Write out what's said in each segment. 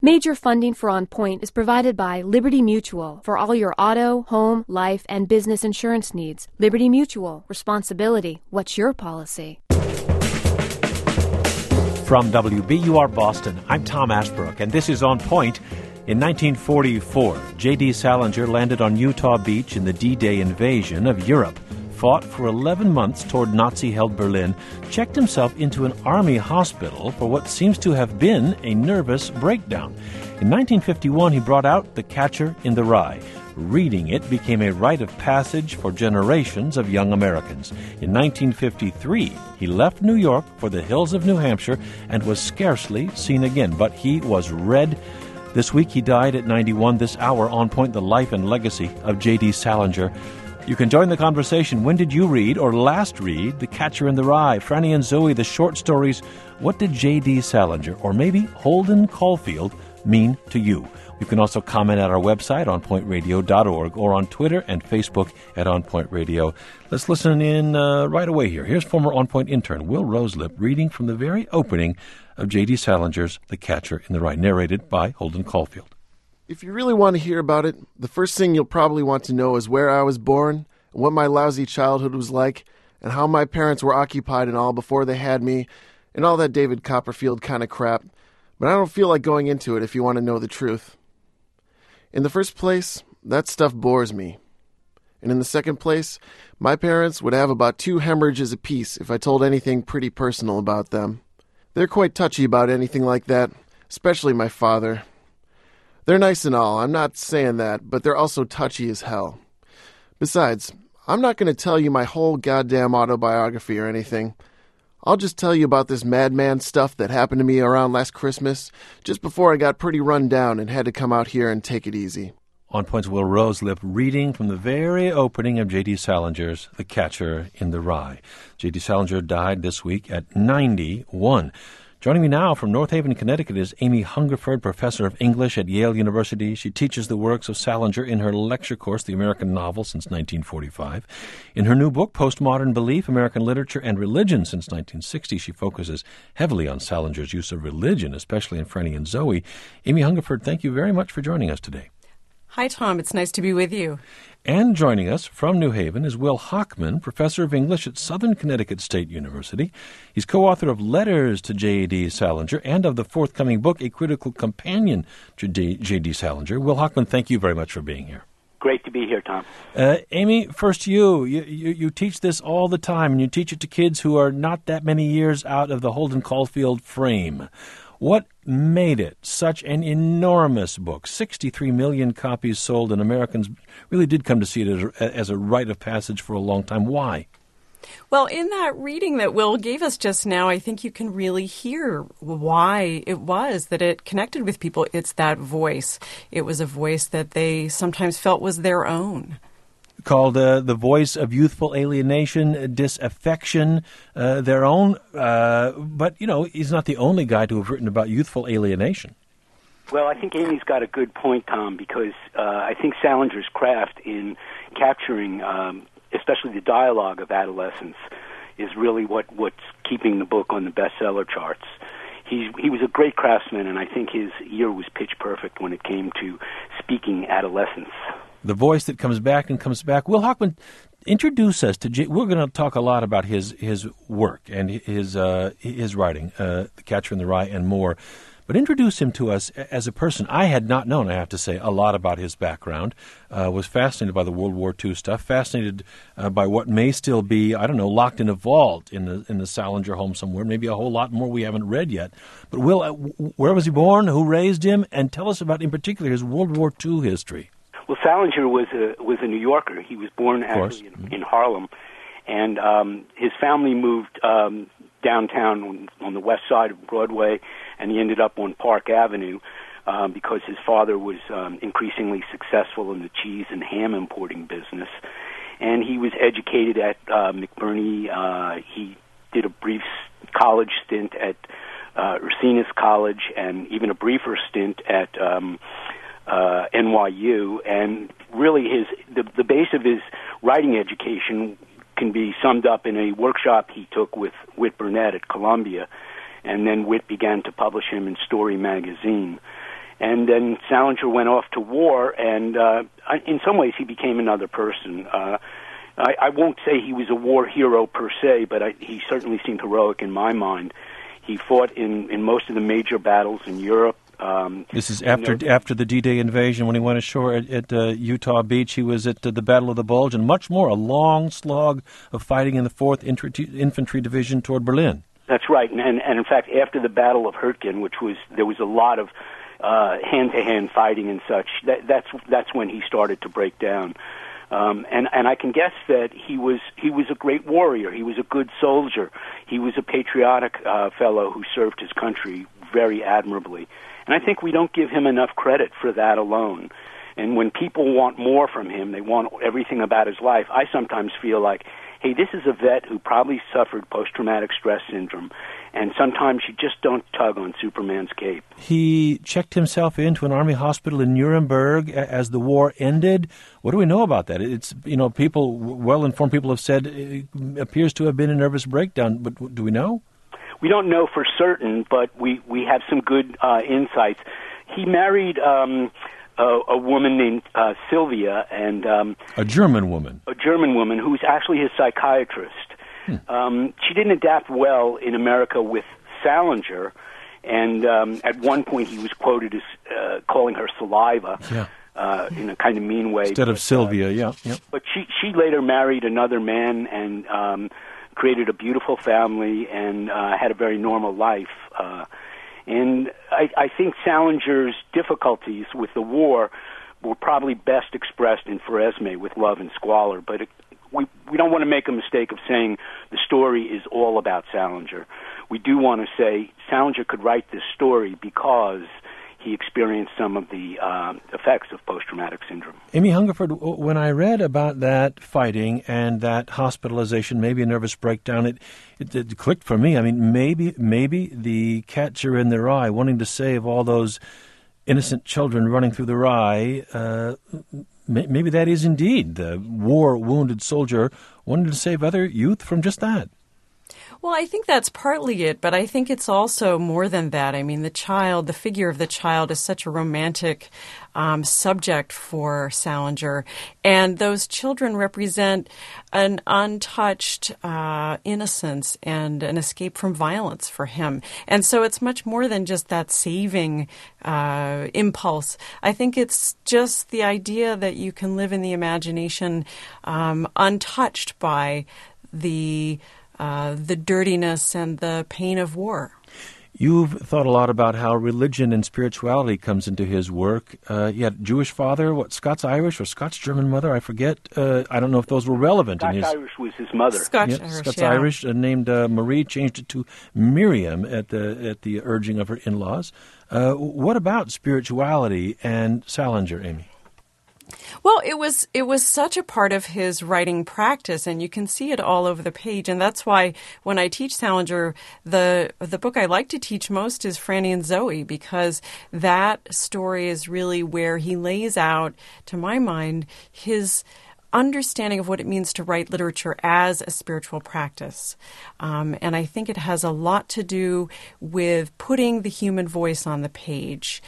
Major funding for On Point is provided by Liberty Mutual for all your auto, home, life, and business insurance needs. Liberty Mutual. Responsibility. What's your policy? From WBUR Boston, I'm Tom Ashbrook, and this is On Point. In 1944, J.D. Salinger landed on Utah Beach in the D-Day invasion of Europe, fought for 11 months toward Nazi-held Berlin, checked himself into an army hospital for what seems to have been a nervous breakdown. In 1951, he brought out The Catcher in the Rye. Reading it became a rite of passage for generations of young Americans. In 1953, he left New York for the hills of New Hampshire and was scarcely seen again, but he was read. This week he died at 91. This hour, On Point, the life and legacy of J.D. Salinger. You can join the conversation. When did you read or last read The Catcher in the Rye? Franny and Zoe, the short stories. What did J.D. Salinger, or maybe Holden Caulfield, mean to you? You can also comment at our website, onpointradio.org, or on Twitter and Facebook at On Point Radio. Let's listen in right away here. Here's former On Point intern Will Roselip reading from the very opening of J.D. Salinger's The Catcher in the Rye, narrated by Holden Caulfield. If you really want to hear about it, the first thing you'll probably want to know is where I was born, and what my lousy childhood was like, and how my parents were occupied and all before they had me, and all that David Copperfield kind of crap. But I don't feel like going into it if you want to know the truth. In the first place, that stuff bores me. And in the second place, my parents would have about 2 hemorrhages apiece if I told anything pretty personal about them. They're quite touchy about anything like that, especially my father. They're nice and all, I'm not saying that, but they're also touchy as hell. Besides, I'm not going to tell you my whole goddamn autobiography or anything. I'll just tell you about this madman stuff that happened to me around last Christmas, just before I got pretty run down and had to come out here and take it easy. On Point's Will Roselip reading from the very opening of J.D. Salinger's The Catcher in the Rye. J.D. Salinger died this week at 91. Joining me now from North Haven, Connecticut is Amy Hungerford, professor of English at Yale University. She teaches the works of Salinger in her lecture course, The American Novel, since 1945. In her new book, Postmodern Belief, American Literature and Religion, since 1960, she focuses heavily on Salinger's use of religion, especially in Franny and Zoe. Amy Hungerford, thank you very much for joining us today. Hi, Tom. It's nice to be with you. And joining us from New Haven is Will Hochman, professor of English at Southern Connecticut State University. He's co-author of Letters to J.D. Salinger and of the forthcoming book, A Critical Companion to J.D. Salinger. Will Hochman, thank you very much for being here. Great to be here, Tom. Amy, first you teach this all the time, and you teach it to kids who are not that many years out of the Holden Caulfield frame. What made it such an enormous book? 63 million copies sold, and Americans really did come to see it as a rite of passage for a long time. Why? Well, in that reading that Will gave us just now, I think you can really hear why it was that it connected with people. It's that voice. It was a voice that they sometimes felt was their own. Called The Voice of Youthful Alienation, Disaffection, their own. But, he's not the only guy to have written about youthful alienation. Well, I think Amy's got a good point, Tom, because I think Salinger's craft in capturing, especially the dialogue of adolescence, is really what's keeping the book on the bestseller charts. He was a great craftsman, and I think his ear was pitch perfect when it came to speaking adolescence. The voice that comes back and comes back. Will Hochman, introduce us to we're going to talk a lot about his work and his writing, The Catcher in the Rye and more. But introduce him to us as a person. I had not known, I have to say, a lot about his background. Was fascinated by the World War II stuff, fascinated by what may still be, locked in a vault in the Salinger home somewhere, maybe a whole lot more we haven't read yet. But Will, where was he born? Who raised him? And tell us about, in particular, his World War II history. Well, Salinger was a New Yorker. He was born actually in Harlem, and his family moved downtown on the west side of Broadway, and he ended up on Park Avenue because his father was increasingly successful in the cheese and ham importing business. And he was educated at McBurney. He did a brief college stint at Ursinus College, and even a briefer stint at NYU. And really, the base of his writing education can be summed up in a workshop he took with Whit Burnett at Columbia, and then Whit began to publish him in Story magazine. And then Salinger went off to war, and in some ways he became another person. I won't say he was a war hero per se, but he certainly seemed heroic in my mind. He fought in most of the major battles in Europe. This is after the D-Day invasion, when he went ashore at Utah Beach. He was at the Battle of the Bulge, and much more, a long slog of fighting in the 4th Infantry Division toward Berlin. That's right, and in fact, after the Battle of Hurtgen, there was a lot of hand-to-hand fighting and such. That's when he started to break down. And I can guess that he was a great warrior. He was a good soldier. He was a patriotic fellow who served his country very admirably. And I think we don't give him enough credit for that alone. And when people want more from him, they want everything about his life, I sometimes feel like, hey, this is a vet who probably suffered post-traumatic stress syndrome, and sometimes you just don't tug on Superman's cape. He checked himself into an army hospital in Nuremberg as the war ended. What do we know about that? It's, people, well-informed people have said it appears to have been a nervous breakdown, but do we know? We don't know for certain, but we have some good insights. He married a woman named Sylvia, and a German woman. A German woman who's actually his psychiatrist. She didn't adapt well in America with Salinger, and at one point he was quoted as calling her saliva. Yeah. In a kind of mean way. Instead of Sylvia, yeah. But she later married another man and created a beautiful family and had a very normal life. And I think Salinger's difficulties with the war were probably best expressed in Fresme with Love and Squalor, but we don't want to make a mistake of saying the story is all about Salinger. We do want to say Salinger could write this story because he experienced some of the effects of post-traumatic syndrome. Amy Hungerford, when I read about that fighting and that hospitalization, maybe a nervous breakdown, it clicked for me. I mean, maybe the catcher in the rye, wanting to save all those innocent children running through the rye, maybe that is indeed the war-wounded soldier wanting to save other youth from just that. Well, I think that's partly it, but I think it's also more than that. I mean, the figure of the child is such a romantic subject for Salinger, and those children represent an untouched innocence and an escape from violence for him. And so it's much more than just that saving impulse. I think it's just the idea that you can live in the imagination untouched by the dirtiness and the pain of war. You've thought a lot about how religion and spirituality comes into his work. He had a Jewish father, Scots-Irish or Scots-German mother, I forget. I don't know if those were relevant in his... Scots-Irish was his mother. Scots-Irish, named Marie, changed it to Miriam at the urging of her in-laws. What about spirituality and Salinger, Amy? Well, it was such a part of his writing practice, and you can see it all over the page. And that's why when I teach Salinger, the book I like to teach most is Franny and Zooey, because that story is really where he lays out, to my mind, his understanding of what it means to write literature as a spiritual practice. And I think it has a lot to do with putting the human voice on the page.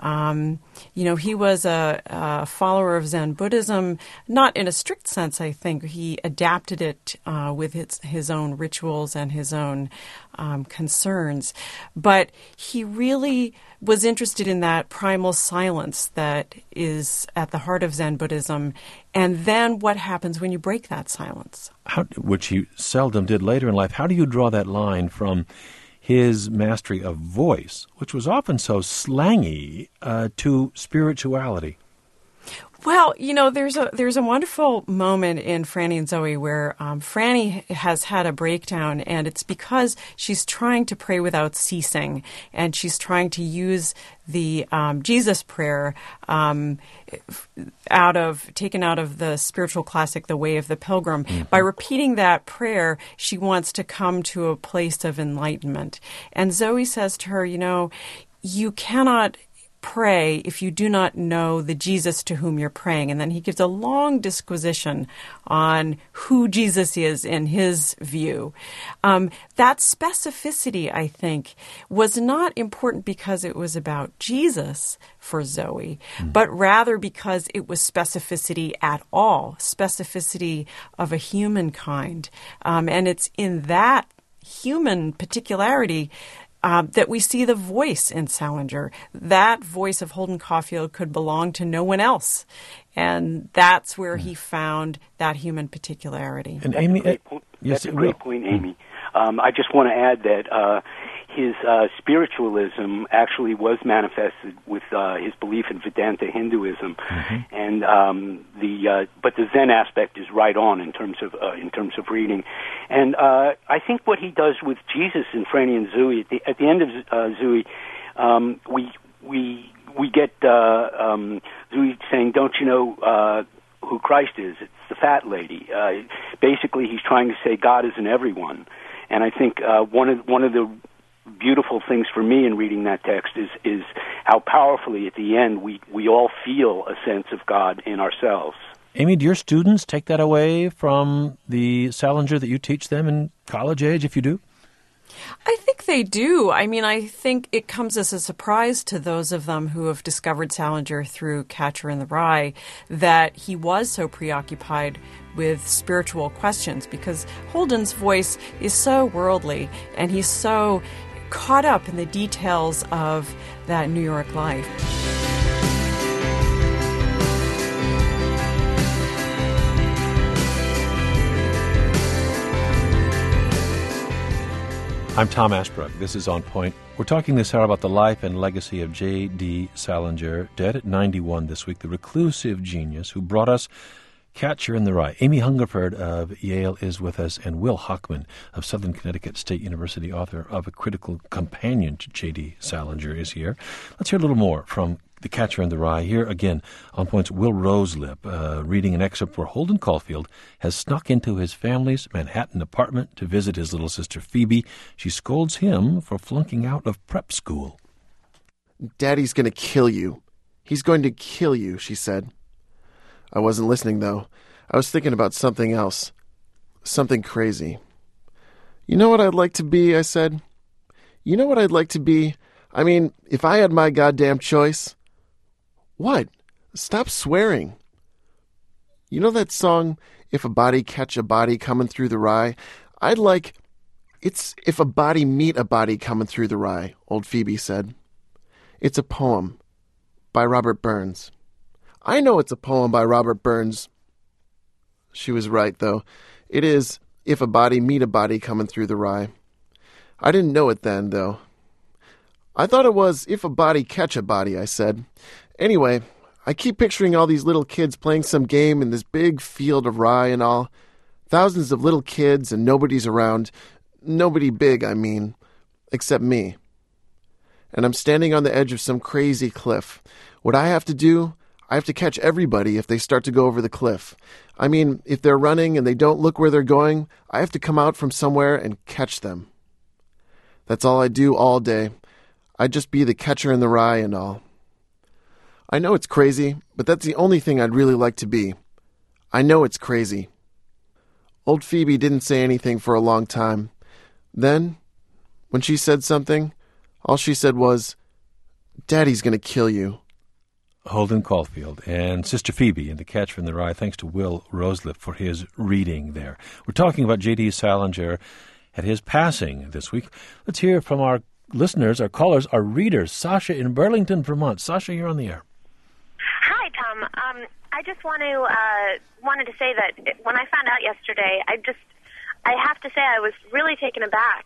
He was a follower of Zen Buddhism, not in a strict sense, I think. He adapted it with his own rituals and his own concerns. But he really was interested in that primal silence that is at the heart of Zen Buddhism, and then what happens when you break that silence. Which he seldom did later in life. How do you draw that line from his mastery of voice, which was often so slangy, to spirituality? Well, there's a wonderful moment in Franny and Zooey where Franny has had a breakdown, and it's because she's trying to pray without ceasing, and she's trying to use the Jesus prayer taken out of the spiritual classic, The Way of the Pilgrim. Mm-hmm. By repeating that prayer, she wants to come to a place of enlightenment. And Zooey says to her, you cannot pray if you do not know the Jesus to whom you're praying. And then he gives a long disquisition on who Jesus is in his view. That specificity, I think, was not important because it was about Jesus for Zoe, but rather because it was specificity at all, specificity of a human kind. And it's in that human particularity that we see the voice in Salinger. That voice of Holden Caulfield could belong to no one else. And that's where he found that human particularity. And Amy, that's a great point, Amy. I just want to add that his spiritualism actually was manifested with his belief in Vedanta Hinduism, and but the Zen aspect is right on in terms of reading. And I think what he does with Jesus in Franny and Zooey at the end of Zooey, we get Zooey saying, "Don't you know who Christ is? It's the fat lady." Basically, he's trying to say God isn't everyone. And I think one of the beautiful things for me in reading that text is how powerfully at the end we all feel a sense of God in ourselves. Amy, do your students take that away from the Salinger that you teach them in college age, if you do? I think they do. I mean, I think it comes as a surprise to those of them who have discovered Salinger through Catcher in the Rye that he was so preoccupied with spiritual questions, because Holden's voice is so worldly and he's so caught up in the details of that New York life. I'm Tom Ashbrook. This is On Point. We're talking this hour about the life and legacy of J.D. Salinger, dead at 91 this week, the reclusive genius who brought us Catcher in the Rye. Amy Hungerford of Yale is with us, and Will Hochman of Southern Connecticut State University, author of A Critical Companion to J.D. Salinger, is here. Let's hear a little more from The Catcher in the Rye. Here again, On Point's Will Roselip, reading an excerpt where Holden Caulfield has snuck into his family's Manhattan apartment to visit his little sister Phoebe. She scolds him for flunking out of prep school. "Daddy's going to kill you. He's going to kill you," she said. I wasn't listening, though. I was thinking about something else. Something crazy. "You know what I'd like to be?" I said. "You know what I'd like to be? I mean, if I had my goddamn choice." "What? Stop swearing." "You know that song, If a Body Catch a Body Coming Through the Rye? It's If a Body Meet a Body Coming Through the Rye," old Phoebe said. "It's a poem by Robert Burns." "I know it's a poem by Robert Burns." She was right, though. It is If a Body Meet a Body Coming Through the Rye. I didn't know it then, though. "I thought it was If a Body Catch a Body," I said. "Anyway, I keep picturing all these little kids playing some game in this big field of rye and all. Thousands of little kids and nobody's around. Nobody big, I mean, except me. And I'm standing on the edge of some crazy cliff. What I have to do, I have to catch everybody if they start to go over the cliff. I mean, if they're running and they don't look where they're going, I have to come out from somewhere and catch them. That's all I do all day. I'd just be the catcher in the rye and all. I know it's crazy, but that's the only thing I'd really like to be. I know it's crazy." Old Phoebe didn't say anything for a long time. Then, when she said something, all she said was, "Daddy's going to kill you." Holden Caulfield and Sister Phoebe in The Catcher in the Rye. Thanks to Will Roselip for his reading there. We're talking about J.D. Salinger at his passing this week. Let's hear from our listeners, our callers, our readers. Sasha in Burlington, Vermont. Sasha, you're on the air. Hi, Tom. I just wanted to say that when I found out yesterday, I have to say I was really taken aback.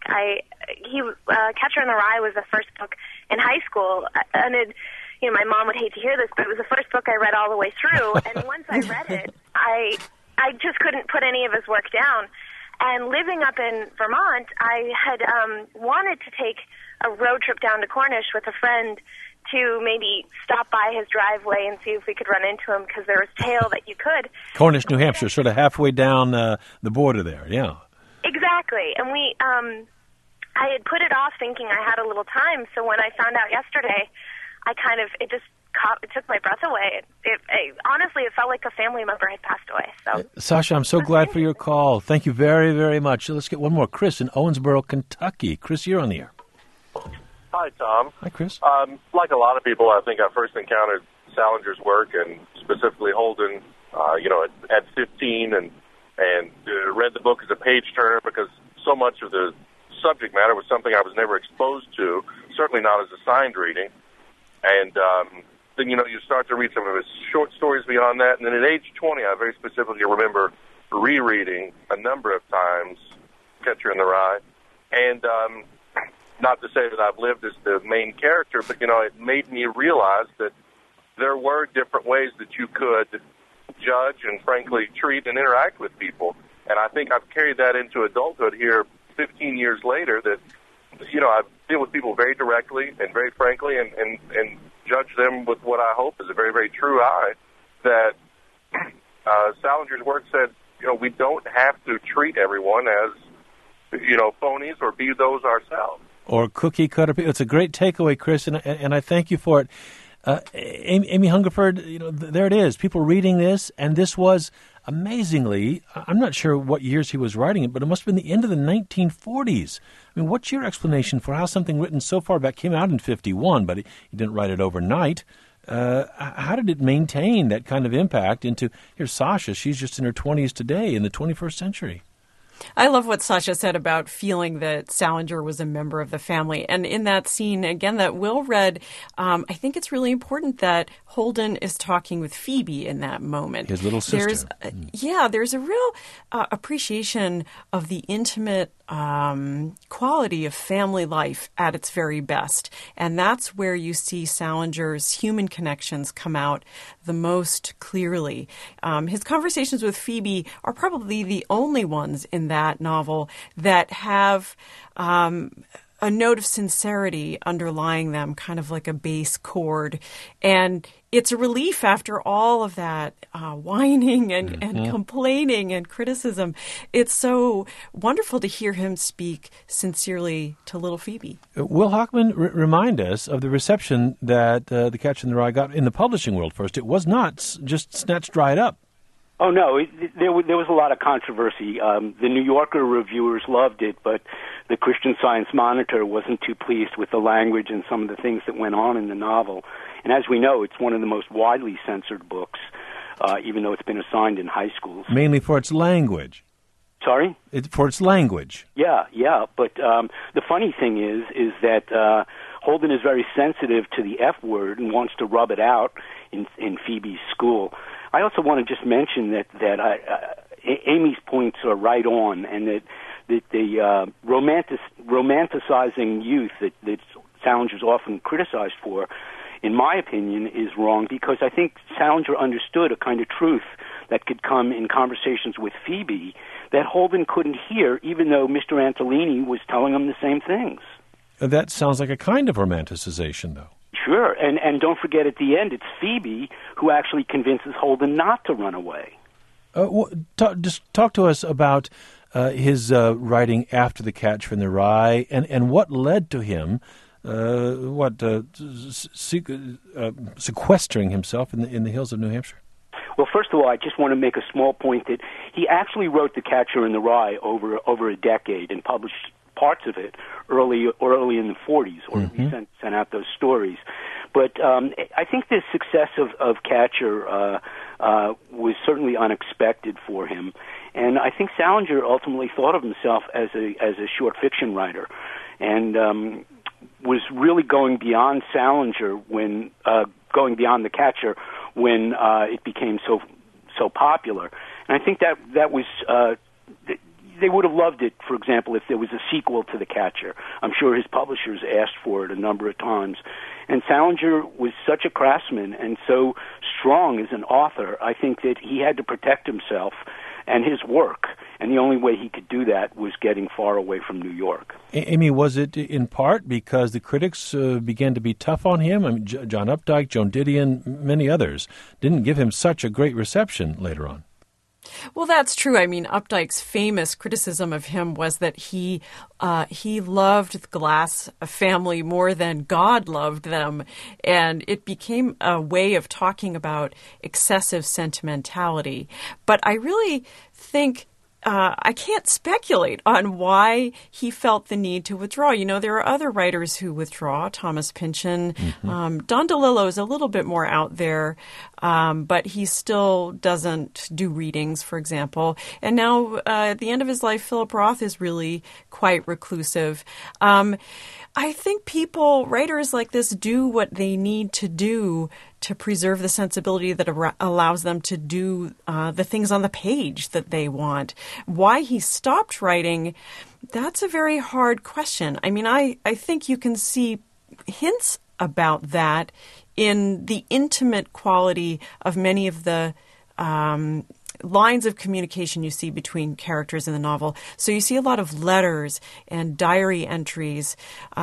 Catcher in the Rye was the first book in high school, and my mom would hate to hear this, but it was the first book I read all the way through. And once I read it, I just couldn't put any of his work down. And living up in Vermont, I had wanted to take a road trip down to Cornish with a friend to maybe stop by his driveway and see if we could run into him, because there was tail that you could. Cornish, New Hampshire, sort of halfway down the border there, yeah. Exactly. And I had put it off thinking I had a little time, so when I found out yesterday, it took my breath away. Honestly, it felt like a family member had passed away. So, Sasha, I'm so glad for your call. Thank you very, very much. Let's get one more. Chris in Owensboro, Kentucky. Chris, you're on the air. Hi, Tom. Hi, Chris. Like a lot of people, I think I first encountered Salinger's work, and specifically Holden, at 15, and read the book as a page-turner because so much of the subject matter was something I was never exposed to, certainly not as a signed reading. And then, you start to read some of his short stories beyond that. And then at age 20, I very specifically remember rereading a number of times Catcher in the Rye. And not to say that I've lived as the main character, but, it made me realize that there were different ways that you could judge and, frankly, treat and interact with people. And I think I've carried that into adulthood here 15 years later, that, I deal with people very directly and very frankly and judge them with what I hope is a very, very true eye. That Salinger's work said, we don't have to treat everyone as, phonies or be those ourselves. Or cookie cutter people. It's a great takeaway, Chris, and I thank you for it. Amy Hungerford, there it is. People reading this, and this was amazingly, I'm not sure what years he was writing it, but it must have been the end of the 1940s. I mean, what's your explanation for how something written so far back came out in 51, but he didn't write it overnight? How did it maintain that kind of impact into, here's Sasha, she's just in her 20s today in the 21st century. I love what Sasha said about feeling that Salinger was a member of the family. And in that scene, again, that Will read, I think it's really important that Holden is talking with Phoebe in that moment. His little sister. There's a real appreciation of the intimate quality of family life at its very best. And that's where you see Salinger's human connections come out the most clearly. His conversations with Phoebe are probably the only ones in that novel that have a note of sincerity underlying them, kind of like a bass chord. And it's a relief after all of that whining and complaining and criticism. It's so wonderful to hear him speak sincerely to little Phoebe. Will Hochman, remind us of the reception that The Catcher in the Rye got in the publishing world first. It was not just snatched right up. Oh, no, there was a lot of controversy. The New Yorker reviewers loved it, but the Christian Science Monitor wasn't too pleased with the language and some of the things that went on in the novel. And as we know, it's one of the most widely censored books, even though it's been assigned in high schools. Mainly for its language. Sorry? For its language. Yeah. But the funny thing is that Holden is very sensitive to the F word and wants to rub it out in Phoebe's school. I also want to just mention that Amy's points are right on, and that the romanticizing youth that Salinger's often criticized for, in my opinion, is wrong, because I think Salinger understood a kind of truth that could come in conversations with Phoebe that Holden couldn't hear, even though Mr. Antolini was telling him the same things. That sounds like a kind of romanticization, though. Sure, and don't forget at the end, it's Phoebe who actually convinces Holden not to run away. Just talk to us about his writing after The Catcher in the Rye, and what led to him sequestering himself in the hills of New Hampshire. Well, first of all, I just want to make a small point that he actually wrote The Catcher in the Rye over a decade and published parts of it early in the 40s, or he sent out those stories. But I think the success of Catcher was certainly unexpected for him, and I think Salinger ultimately thought of himself as a short fiction writer, and was really going beyond Salinger when going beyond The Catcher when it became so popular. And I think that was. They would have loved it, for example, if there was a sequel to The Catcher. I'm sure his publishers asked for it a number of times. And Salinger was such a craftsman and so strong as an author, I think that he had to protect himself and his work. And the only way he could do that was getting far away from New York. Amy, was it in part because the critics began to be tough on him? I mean, John Updike, Joan Didion, many others didn't give him such a great reception later on. Well, that's true. I mean, Updike's famous criticism of him was that he loved the Glass family more than God loved them, and it became a way of talking about excessive sentimentality. But I really think I can't speculate on why he felt the need to withdraw. You know, there are other writers who withdraw, Thomas Pynchon. Mm-hmm. Don DeLillo is a little bit more out there, but he still doesn't do readings, for example. And now, at the end of his life, Philip Roth is really quite reclusive. I think writers like this do what they need to do to preserve the sensibility that allows them to do the things on the page that they want. Why he stopped writing, that's a very hard question. I mean, I think you can see hints about that in the intimate quality of many of the lines of communication you see between characters in the novel. So you see a lot of letters and diary entries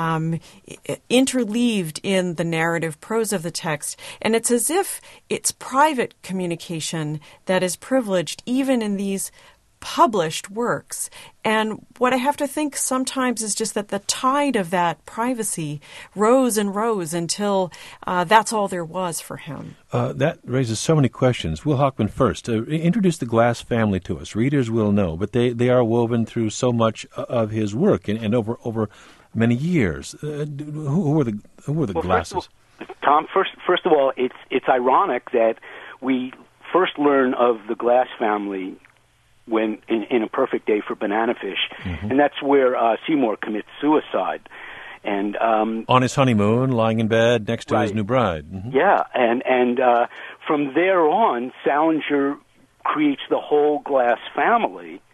interleaved in the narrative prose of the text. And it's as if it's private communication that is privileged even in these published works. And what I have to think sometimes is just that the tide of that privacy rose and rose until that's all there was for him. That raises so many questions. Will Hochman, first, introduce the Glass family to us. Readers will know, but they are woven through so much of his work and over many years. Who are the Glasses? Tom, first of all, it's ironic that we first learn of the Glass family when in A Perfect Day for Banana Fish, mm-hmm. and that's where Seymour commits suicide, and on his honeymoon, lying in bed next to his new bride. Mm-hmm. Yeah, and from there on, Salinger creates the whole Glass family.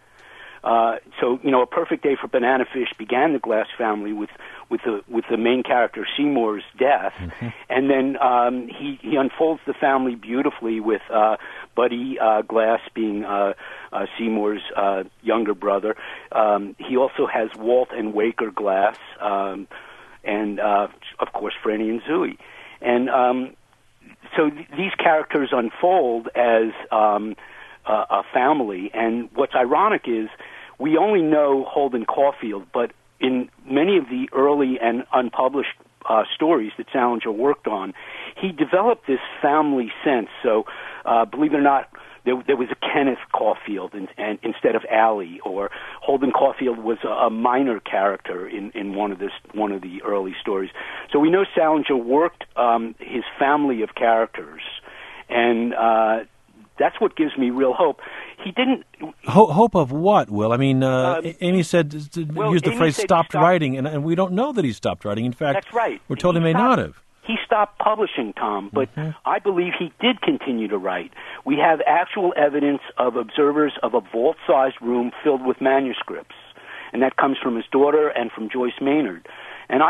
So A Perfect Day for Banana Fish began the Glass family with the main character Seymour's death, mm-hmm. and then he unfolds the family beautifully with Buddy Glass being Seymour's younger brother. He also has Walt and Waker Glass, and of course Franny and Zooey, and so these characters unfold as a family. And what's ironic is we only know Holden Caulfield, but in many of the early and unpublished stories that Salinger worked on, he developed this family sense. So, believe it or not, there was a Kenneth Caulfield and instead of Allie, or Holden Caulfield was a minor character in one of the early stories. So we know Salinger worked his family of characters, and that's what gives me real hope. He didn't... Hope of what, Will? I mean, Amy said, used the phrase stopped writing, and we don't know that he stopped writing. In fact, that's right. We're told he may not have. He stopped publishing, Tom, but mm-hmm. I believe he did continue to write. We have actual evidence of observers of a vault-sized room filled with manuscripts, and that comes from his daughter and from Joyce Maynard. And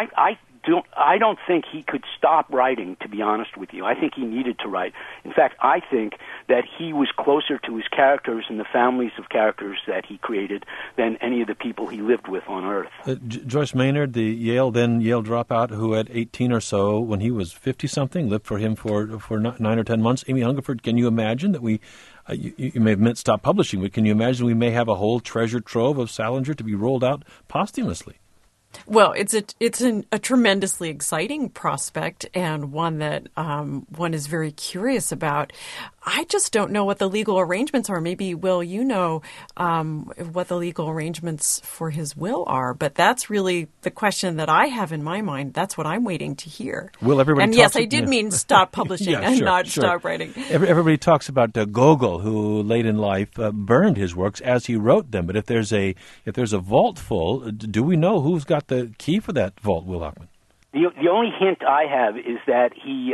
I don't think he could stop writing, to be honest with you. I think he needed to write. In fact, I think that he was closer to his characters and the families of characters that he created than any of the people he lived with on Earth. Joyce Maynard, the Yale dropout, who at 18 or so, when he was 50-something, lived for him for 9 or 10 months. Amy Hungerford, can you imagine that we... you may have meant stop publishing, but can you imagine we may have a whole treasure trove of Salinger to be rolled out posthumously? Well, it's a tremendously exciting prospect, and one that one is very curious about. I just don't know what the legal arrangements are. Maybe, Will, you know what the legal arrangements for his will are, but that's really the question that I have in my mind. That's what I'm waiting to hear. Will everybody? And yes, I did mean stop publishing and stop writing. Everybody talks about Gogol, who late in life burned his works as he wrote them. But if there's a vault full, do we know who's got the key for that vault, Will Hochman? The only hint I have is that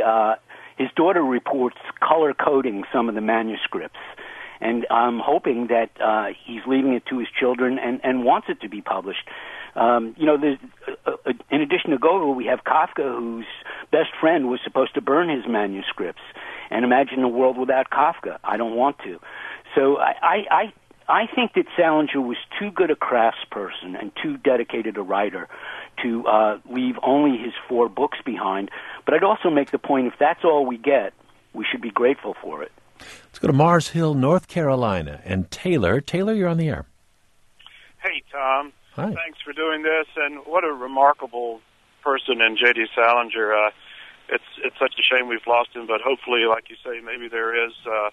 his daughter reports color coding some of the manuscripts, and I'm hoping that he's leaving it to his children and wants it to be published. There's, in addition to Gogol, we have Kafka, whose best friend was supposed to burn his manuscripts. And imagine a world without Kafka. I don't want to. So I think that Salinger was too good a craftsperson and too dedicated a writer to leave only his 4 books behind. But I'd also make the point, if that's all we get, we should be grateful for it. Let's go to Mars Hill, North Carolina. And Taylor, you're on the air. Hey, Tom. Hi. Thanks for doing this, and what a remarkable person in J.D. Salinger. It's such a shame we've lost him, but hopefully, like you say, maybe there is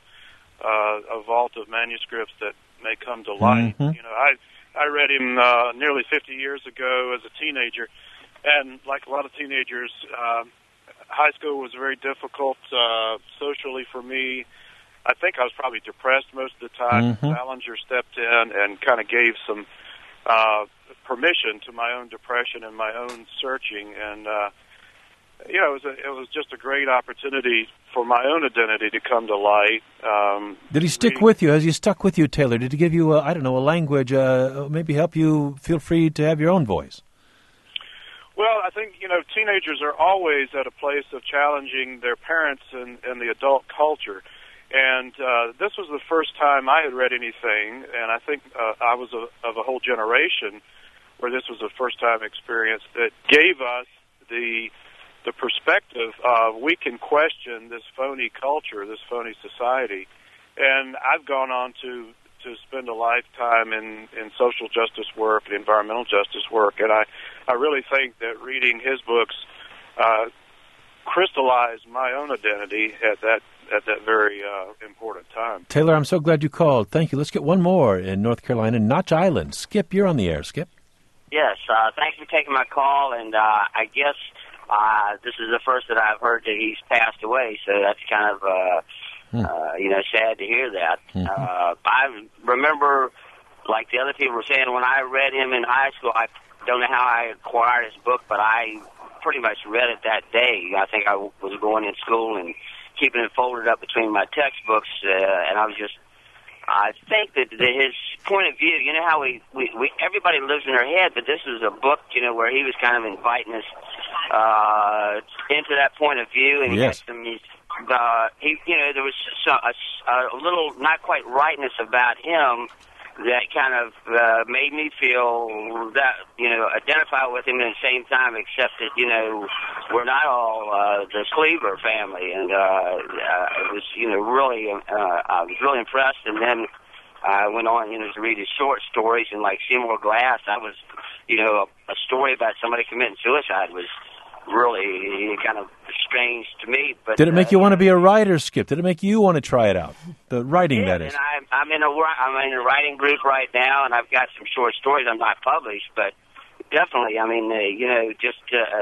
a vault of manuscripts that may come to light. Mm-hmm. You know, I read him nearly 50 years ago as a teenager, and like a lot of teenagers, high school was very difficult socially for me. I think I was probably depressed most of the time. Mm-hmm. Salinger stepped in and kind of gave some permission to my own depression and my own searching, and it was just a great opportunity for my own identity to come to light. Did he stick with you? Has he stuck with you, Taylor? Did he give you, a language, maybe help you feel free to have your own voice? Well, I think, teenagers are always at a place of challenging their parents and the adult culture. And this was the first time I had read anything, and I think I was of a whole generation where this was a first-time experience that gave us the perspective of we can question this phony culture, this phony society. And I've gone on to spend a lifetime in social justice work and environmental justice work, and I really think that reading his books crystallized my own identity at that very important time. Taylor, I'm so glad you called. Thank you. Let's get one more in North Carolina, Notch Island. Skip, you're on the air. Skip. Yes, thanks for taking my call, and I guess this is the first that I've heard that he's passed away, so that's kind of, sad to hear that. Mm-hmm. I remember, like the other people were saying, when I read him in high school, I don't know how I acquired his book, but I pretty much read it that day. I think I was going in school and keeping it folded up between my textbooks, and I think that his point of view, you know how we everybody lives in their head, but this is a book, where he was kind of inviting us into that point of view, and yes. There was a little not quite rightness about him that kind of made me feel that, identify with him at the same time, except that, we're not all the Cleaver family. And it was, really, I was really impressed. And then I went on, to read his short stories. And like Seymour Glass, I was, a story about somebody committing suicide was really kind of strange to me. But did it make you want to be a writer, Skip? Did it make you want to try it out? The writing, that is. And I'm in a writing group right now, and I've got some short stories I'm not published, but definitely, just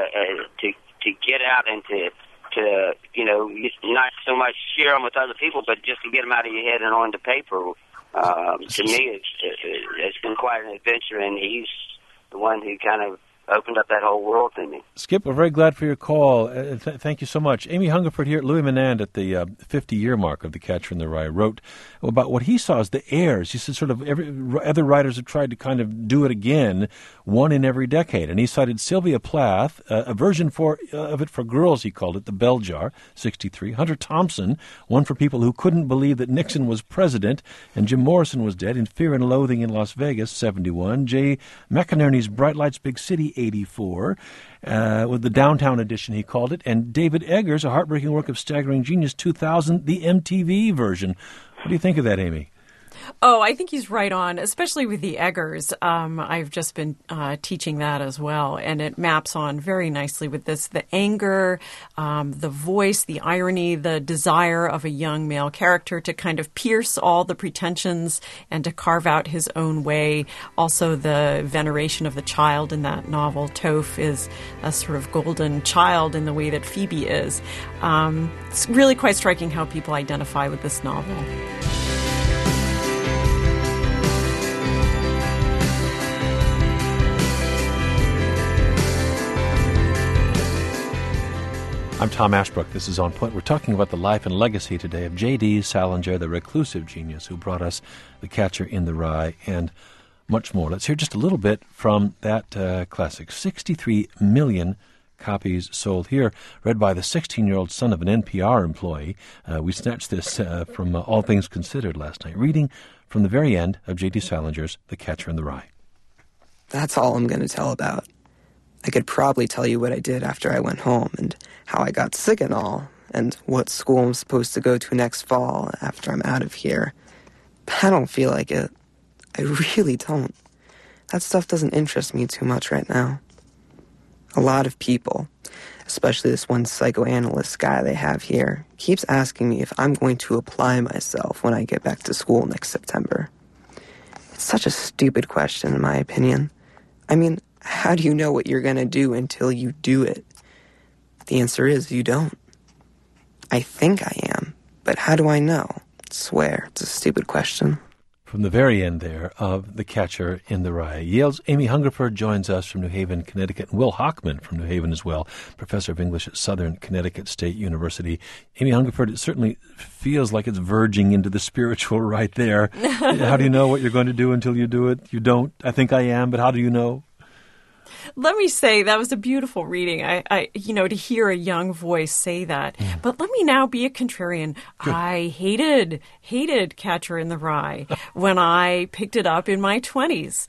to get out and to not so much share them with other people, but just to get them out of your head and onto paper. To me, it's been quite an adventure, and he's the one who kind of opened up that whole world to me. Skip, we're very glad for your call. Thank you so much. Amy Hungerford here at Louis Menand at the 50-year mark of The Catcher in the Rye wrote about what he saw as the heirs. He said sort of other writers have tried to kind of do it again, one in every decade. And he cited Sylvia Plath, a version of it for girls, he called it, The Bell Jar, 63. Hunter Thompson, one for people who couldn't believe that Nixon was president and Jim Morrison was dead, in Fear and Loathing in Las Vegas, 71. Jay McInerney's Bright Lights, Big City, 84, with the Downtown edition, he called it, and David Eggers, A Heartbreaking Work of Staggering Genius, 2000, the MTV version. What do you think of that, Amy? Oh, I think he's right on, especially with the Eggers. I've just been teaching that as well, and it maps on very nicely with this, the anger, the voice, the irony, the desire of a young male character to kind of pierce all the pretensions and to carve out his own way. Also, the veneration of the child in that novel. Toph is a sort of golden child in the way that Phoebe is. It's really quite striking how people identify with this novel. I'm Tom Ashbrook. This is On Point. We're talking about the life and legacy today of J.D. Salinger, the reclusive genius who brought us The Catcher in the Rye and much more. Let's hear just a little bit from that classic. 63 million copies sold here, read by the 16-year-old son of an NPR employee. We snatched this from All Things Considered last night, reading from the very end of J.D. Salinger's The Catcher in the Rye. That's all I'm going to tell about. I could probably tell you what I did after I went home and how I got sick and all, and what school I'm supposed to go to next fall after I'm out of here. But I don't feel like it. I really don't. That stuff doesn't interest me too much right now. A lot of people, especially this one psychoanalyst guy they have here, keeps asking me if I'm going to apply myself when I get back to school next September. It's such a stupid question, in my opinion. I mean, how do you know what you're going to do until you do it? The answer is you don't. I think I am, but how do I know? I swear, it's a stupid question. From the very end there of The Catcher in the Rye. Yale's Amy Hungerford joins us from New Haven, Connecticut, and Will Hochman from New Haven as well, professor of English at Southern Connecticut State University. Amy Hungerford, it certainly feels like it's verging into the spiritual right there. How do you know what you're going to do until you do it? You don't. I think I am, but how do you know? Let me say that was a beautiful reading. I to hear a young voice say that. But let me now be a contrarian. Good. I hated Catcher in the Rye when I picked it up in my 20s.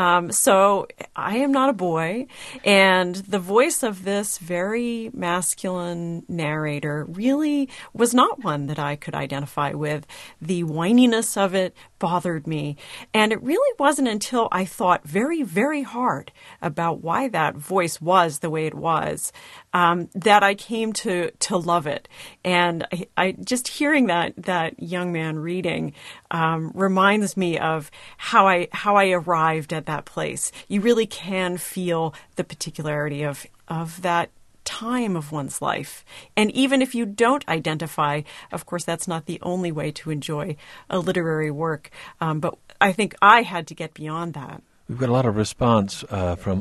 So I am not a boy, and the voice of this very masculine narrator really was not one that I could identify with. The whininess of it bothered me, and it really wasn't until I thought very, very hard about why that voice was the way it was, that I came to love it. And I just hearing that young man reading reminds me of how I arrived at that place. You really can feel the particularity of that time of one's life. And even if you don't identify, of course, that's not the only way to enjoy a literary work. But I think I had to get beyond that. We've got a lot of response from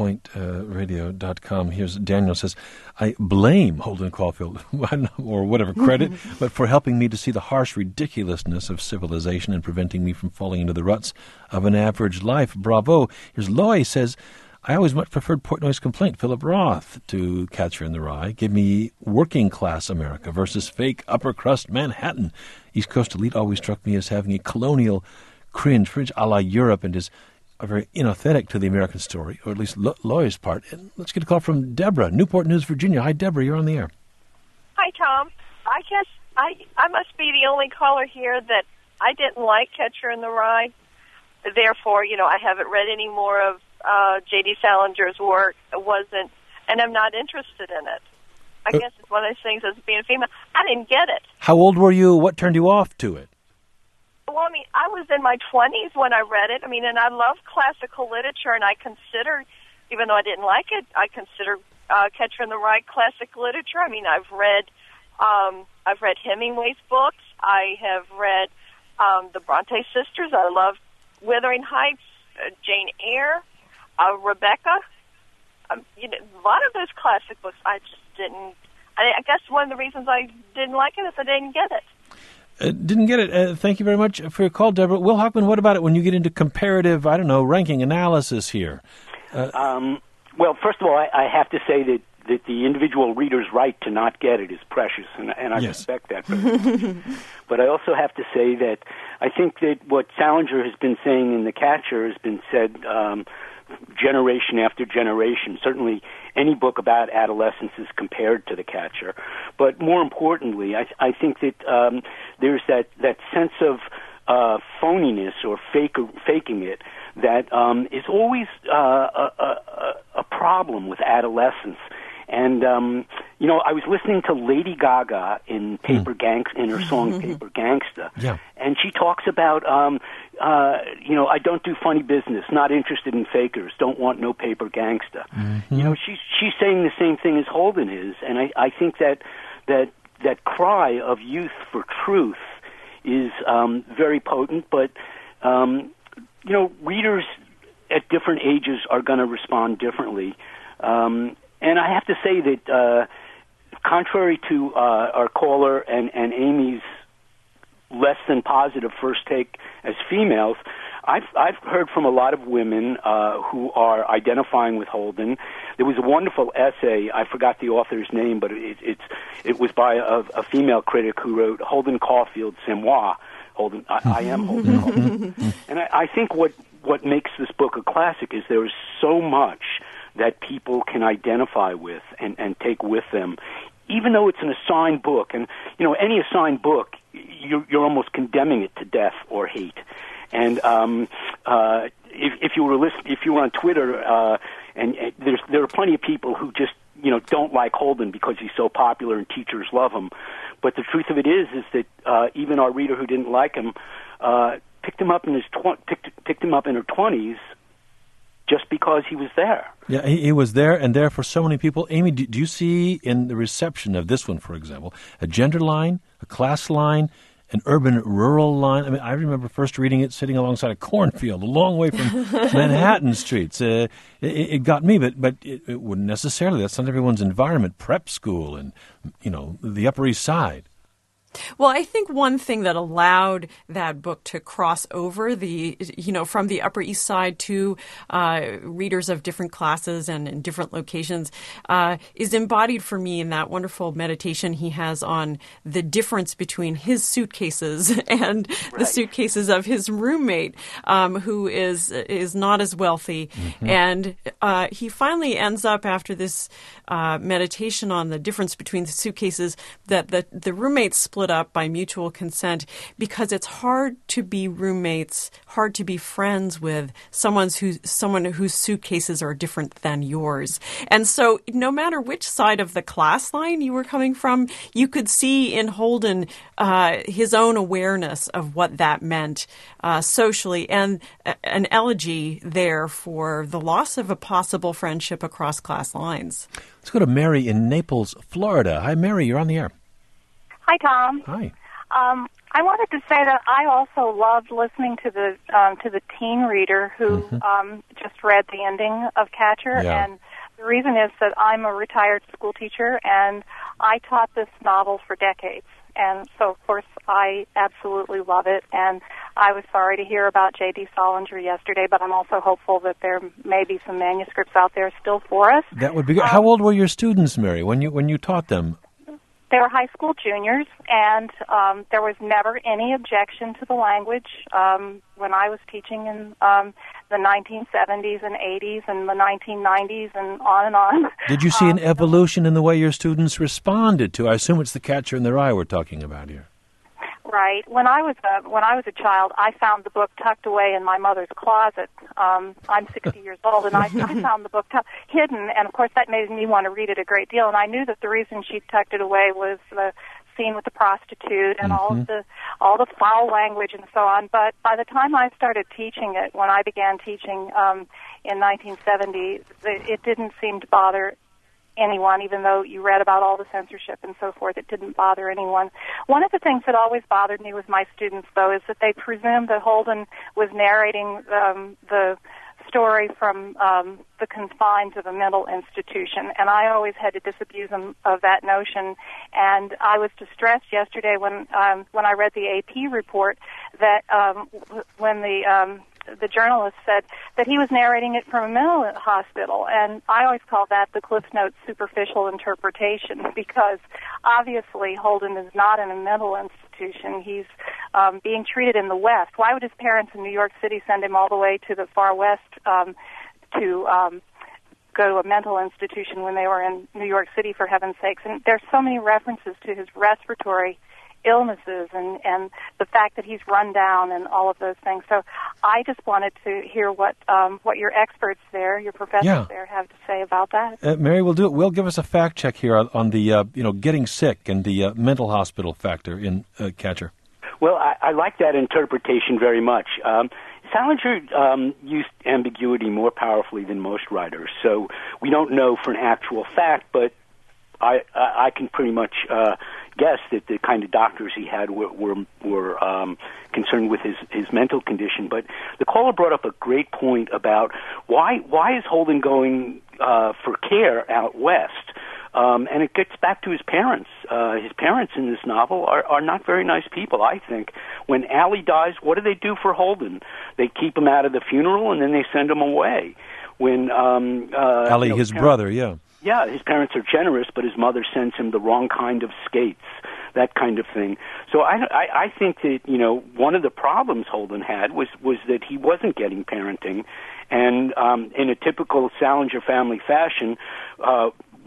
onpointradio.com. Here's Daniel says, I blame Holden Caulfield, or whatever credit, but for helping me to see the harsh ridiculousness of civilization and preventing me from falling into the ruts of an average life. Bravo. Here's Loy says, I always much preferred Portnoy's Complaint, Philip Roth, to Catcher in the Rye. Give me working-class America versus fake upper-crust Manhattan. East Coast elite always struck me as having a colonial cringe a la Europe, and is very inauthentic to the American story, or at least Loy's part. And let's get a call from Deborah, Newport News, Virginia. Hi, Deborah. You're on the air. Hi, Tom. I guess I must be the only caller here that I didn't like Catcher in the Rye. Therefore, I haven't read any more of J.D. Salinger's work. It wasn't, and I'm not interested in it. I guess it's one of those things as being a female. I didn't get it. How old were you? What turned you off to it? Well, I was in my 20s when I read it. And I love classical literature, and I consider, even though I didn't like it, I consider Catcher in the Rye classic literature. I've read Hemingway's books. I have read the Bronte sisters. I love Wuthering Heights, Jane Eyre, Rebecca. A lot of those classic books I just didn't. I guess one of the reasons I didn't like it is I didn't get it. Didn't get it. Thank you very much for your call, Deborah. Will Hochman, what about it when you get into comparative, ranking analysis here? Well, first of all, I have to say that the individual reader's right to not get it is precious, and I respect that. But I also have to say that I think that what Salinger has been saying in The Catcher has been said generation after generation. Certainly any book about adolescence is compared to The Catcher. But more importantly, I think that there's that sense of phoniness or faking it that is always a problem with adolescence. And, I was listening to Lady Gaga in in her song Paper Gangsta. Yeah. And she talks about, I don't do funny business, not interested in fakers, don't want no paper gangsta. Mm-hmm. She's saying the same thing as Holden is. And I think that cry of youth for truth is very potent, but, readers at different ages are going to respond differently. And I have to say that, contrary to our caller and Amy's less than positive first take as females, I've heard from a lot of women who are identifying with Holden. There was a wonderful essay. I forgot the author's name, but it was by a female critic who wrote Holden Caulfield, c'est moi. Holden, I am Holden Caulfield. And I think what makes this book a classic is there is so much that people can identify with and take with them, even though it's an assigned book, and any assigned book, you're almost condemning it to death or hate. And if you were on Twitter, and there are plenty of people who just don't like Holden because he's so popular and teachers love him. But the truth of it is that even our reader who didn't like him picked him up in her 20s just because he was there. Yeah, he was there and there for so many people. Amy, do you see in the reception of this one, for example, a gender line, a class line, an urban-rural line? I mean, I remember first reading it sitting alongside a cornfield, a long way from Manhattan streets. It got me, but it wouldn't necessarily. That's not everyone's environment. Prep school and, the Upper East Side. Well, I think one thing that allowed that book to cross over from the Upper East Side to readers of different classes and in different locations is embodied for me in that wonderful meditation he has on the difference between his suitcases and the suitcases of his roommate, who is not as wealthy. Mm-hmm. And he finally ends up, after this meditation on the difference between the suitcases, that the roommates split up by mutual consent because it's hard to be roommates, hard to be friends with someone whose suitcases are different than yours. And so no matter which side of the class line you were coming from, you could see in Holden his own awareness of what that meant socially, and an elegy there for the loss of a possible friendship across class lines. Let's go to Mary in Naples, Florida. Hi, Mary, you're on the air. Hi, Tom. Hi. I wanted to say that I also loved listening to the teen reader who just read the ending of Catcher, and the reason is that I'm a retired school teacher, and I taught this novel for decades, and so of course I absolutely love it. And I was sorry to hear about J.D. Salinger yesterday, but I'm also hopeful that there may be some manuscripts out there still for us. That would be good. How old were your students, Mary, when you taught them? They were high school juniors, and there was never any objection to the language when I was teaching in the 1970s and 80s and the 1990s and on and on. Did you see an evolution in the way your students responded to? I assume it's The Catcher in the Rye we're talking about here. Right. When I was a child, I found the book tucked away in my mother's closet. I'm 60 years old, and I found the book hidden, and of course that made me want to read it a great deal. And I knew that the reason she tucked it away was the scene with the prostitute and all the foul language and so on. But by the time I started teaching it, when I began teaching in 1970, it didn't seem to bother anyone, even though you read about all the censorship and so forth. It didn't bother anyone. One of the things that always bothered me with my students, though, is that they presumed that Holden was narrating the story from the confines of a mental institution, and I always had to disabuse them of that notion. And I was distressed yesterday when I read the AP report that when the journalist said that he was narrating it from a mental hospital, and I always call that the Cliff Notes superficial interpretation, because obviously Holden is not in a mental institution. He's being treated in the West. Why would his parents in New York City send him all the way to the far West to go to a mental institution when they were in New York City, for heaven's sakes? And there's so many references to his respiratory illnesses and the fact that he's run down and all of those things. So I just wanted to hear what your experts there, your professors there, have to say about that. Mary, we'll do it. We'll give us a fact check here on the getting sick and the mental hospital factor in Catcher. Well, I like that interpretation very much. Salinger used ambiguity more powerfully than most writers, so we don't know for an actual fact, but I can pretty much guess that the kind of doctors he had were concerned with his mental condition. But the caller brought up a great point about why is Holden going for care out west? And it gets back to his parents. His parents in this novel are not very nice people, I think. When Allie dies, what do they do for Holden? They keep him out of the funeral, and then they send him away. When Allie, his brother, Yeah, his parents are generous, but his mother sends him the wrong kind of skates, that kind of thing. So I think that, one of the problems Holden had was that he wasn't getting parenting. And in a typical Salinger family fashion,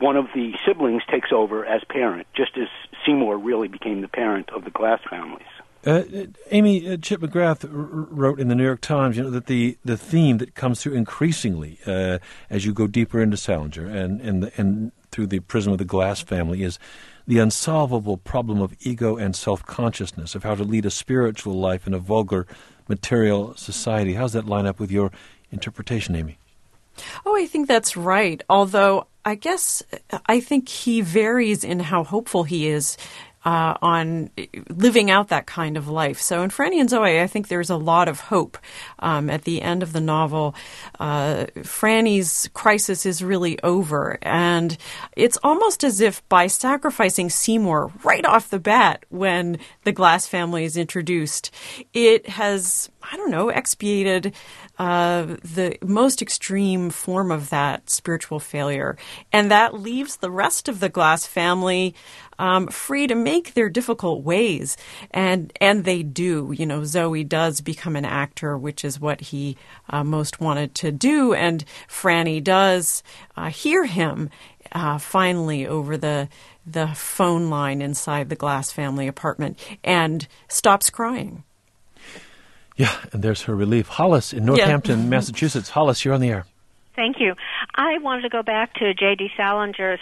one of the siblings takes over as parent, just as Seymour really became the parent of the Glass families. Amy, Chip McGrath wrote in the New York Times, that the theme that comes through increasingly as you go deeper into Salinger and through the prism of the Glass family is the unsolvable problem of ego and self-consciousness, of how to lead a spiritual life in a vulgar, material society. How does that line up with your interpretation, Amy? Oh, I think that's right. Although I think he varies in how hopeful he is on living out that kind of life. So in Franny and Zoe, I think there's a lot of hope. At the end of the novel, Franny's crisis is really over. And it's almost as if by sacrificing Seymour right off the bat when the Glass family is introduced, it has, expiated the most extreme form of that spiritual failure. And that leaves the rest of the Glass family free to make their difficult ways. And they do. Zoe does become an actor, which is what he most wanted to do. And Franny does hear him finally over the phone line inside the Glass family apartment and stops crying. Yeah, and there's her relief. Hollis in Northampton, Massachusetts. Hollis, you're on the air. Thank you. I wanted to go back to J.D. Salinger's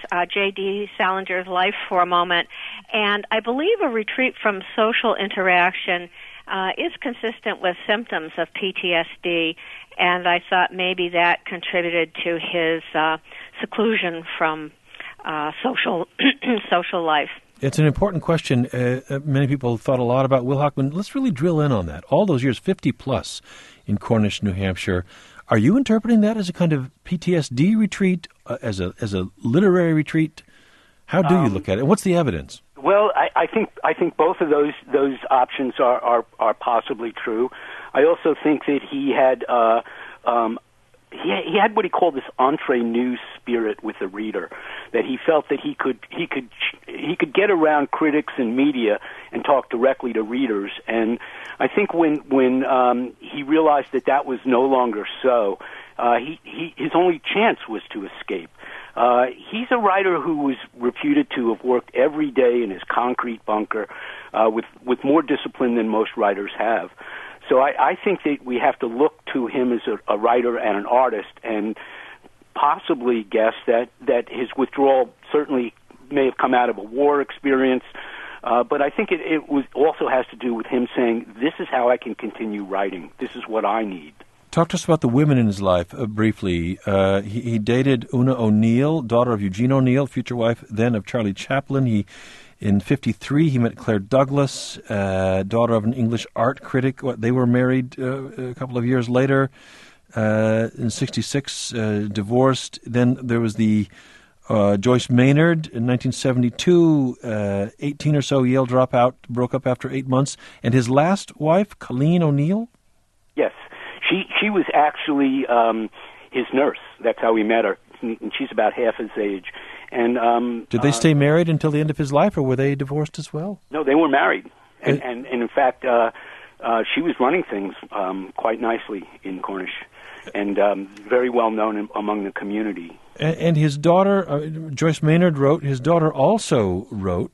life for a moment, and I believe a retreat from social interaction is consistent with symptoms of PTSD, and I thought maybe that contributed to his seclusion from social life. It's an important question. Many people thought a lot about Will Hochman. Let's really drill in on that. All those years, 50-plus in Cornish, New Hampshire. Are you interpreting that as a kind of PTSD retreat, as a literary retreat? How do you look at it? And what's the evidence? Well, I think both of those options are possibly true. I also think that he had what he called this entre-nous spirit with the reader, that he felt that he could get around critics and media and talk directly to readers. And I think when he realized that was no longer so, his only chance was to escape. He's a writer who was reputed to have worked every day in his concrete bunker with more discipline than most writers have. So I think that we have to look to him as a writer and an artist and possibly guess that his withdrawal certainly may have come out of a war experience, but I think it also has to do with him saying, this is how I can continue writing. This is what I need. Talk to us about the women in his life briefly. He dated Una O'Neill, daughter of Eugene O'Neill, future wife then of Charlie Chaplin. In 1953, he met Claire Douglas, daughter of an English art critic. They were married a couple of years later. In 1966, divorced. Then there was the Joyce Maynard in 1972, 18 or so Yale dropout, broke up after 8 months. And his last wife, Colleen O'Neill? Yes. She was actually his nurse. That's how we met her. And she's about half his age. And did they stay married until the end of his life, or were they divorced as well? No, they were married, and in fact, she was running things quite nicely in Cornish, and very well known among the community. And his daughter, Joyce Maynard, wrote. His daughter also wrote,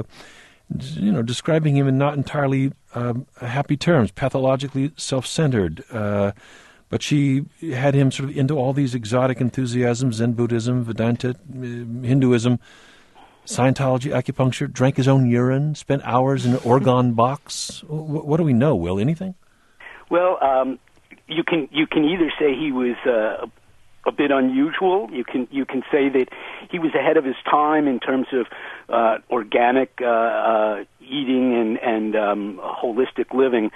describing him in not entirely happy terms, pathologically self-centered. But she had him sort of into all these exotic enthusiasms, Zen Buddhism, Vedanta, Hinduism, Scientology, acupuncture, drank his own urine, spent hours in an organ box. What do we know, Will? Anything? Well, you can either say he was a bit unusual. You can say that he was ahead of his time in terms of organic eating and holistic living.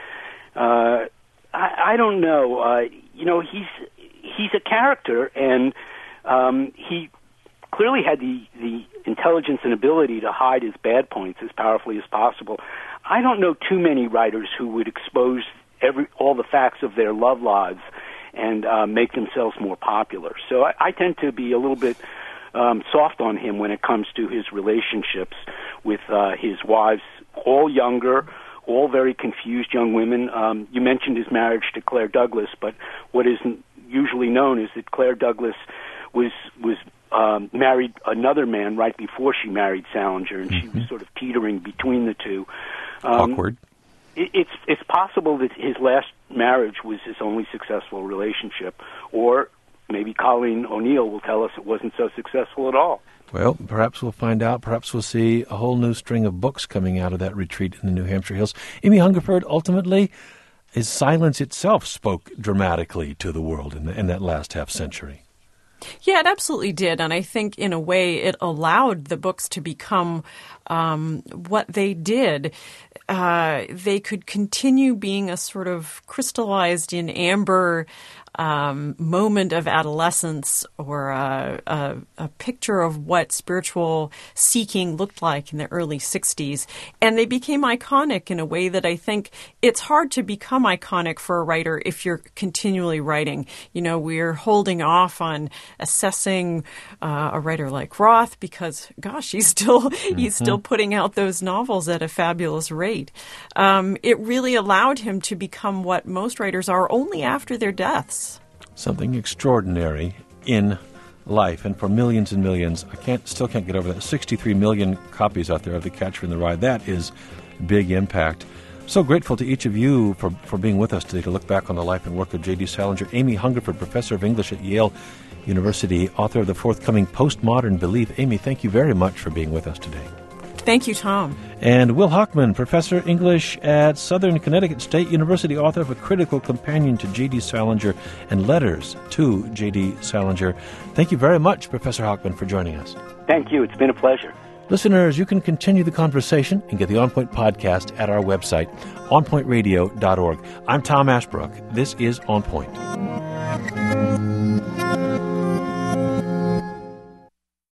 I don't know. He's a character, and he clearly had the intelligence and ability to hide his bad points as powerfully as possible. I don't know too many writers who would expose all the facts of their love lives and make themselves more popular. So I tend to be a little bit soft on him when it comes to his relationships with his wives, all younger, all very confused young women. You mentioned his marriage to Claire Douglas, but what isn't usually known is that Claire Douglas was married another man right before she married Salinger, and she was sort of teetering between the two. Awkward. It's possible that his last marriage was his only successful relationship, or maybe Colleen O'Neill will tell us it wasn't so successful at all. Well, perhaps we'll find out. Perhaps we'll see a whole new string of books coming out of that retreat in the New Hampshire hills. Amy Hungerford, ultimately, his silence itself spoke dramatically to the world in that last half century. Yeah, it absolutely did. And I think in a way it allowed the books to become what they did. They could continue being a sort of crystallized in amber moment of adolescence, or a picture of what spiritual seeking looked like in the early 60s. And they became iconic in a way that I think it's hard to become iconic for a writer if you're continually writing. You know, we're holding off on assessing a writer like Roth because, gosh, he's still putting out those novels at a fabulous rate. It really allowed him to become what most writers are only after their deaths. Something extraordinary in life, and for millions and millions. Still can't get over that. 63 million copies out there of The Catcher in the Rye. That is big impact. So grateful to each of you for being with us today to look back on the life and work of J.D. Salinger. Amy Hungerford, professor of English at Yale University, author of the forthcoming Postmodern Belief. Amy, thank you very much for being with us today. Thank you, Tom. And Will Hochman, professor English at Southern Connecticut State University, author of A Critical Companion to J.D. Salinger and Letters to J.D. Salinger. Thank you very much, Professor Hochman, for joining us. Thank you. It's been a pleasure. Listeners, you can continue the conversation and get the On Point podcast at our website, onpointradio.org. I'm Tom Ashbrook. This is On Point.